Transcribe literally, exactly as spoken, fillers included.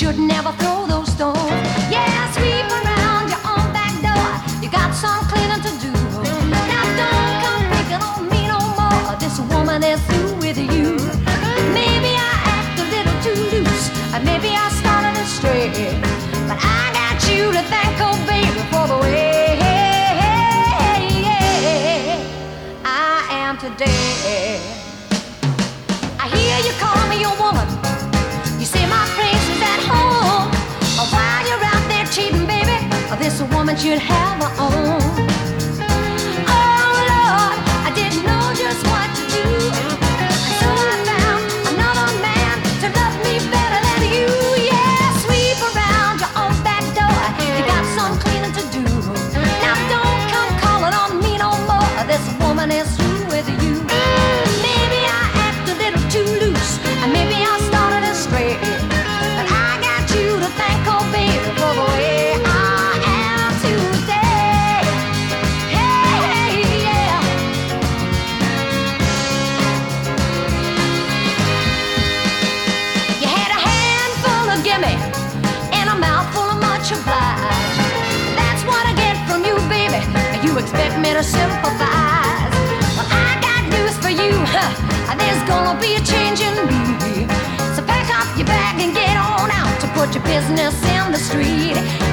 should never throw those stones. Yeah, sweep around your own back door. You got some cleaning to do. Now don't come picking on me no more. This woman is through with you. Maybe I act a little too loose, or maybe I started to stray, but I got you to thank, oh baby, for the way I am today. I hear you call me your woman. You say my place is at home. While you're out there cheating, baby, this woman should have her own. Oh Lord, I didn't know just what to do, so I found another man to love me better than you. Yeah, sweep around your own back door. You got some cleaning to do. Now don't come calling on me no more. This woman is through with you. Maybe I act a little too loose, and maybe I started to stray, but I got you to thank, oh baby, for the way I am today. Hey, yeah. You had a handful of gimme and a mouthful of much oblige. That's what I get from you, baby. You expect me to sympathize. Well, I got news for you. Huh. There's gonna be a change in me. So pack up your bag and get on out to put your business in the street.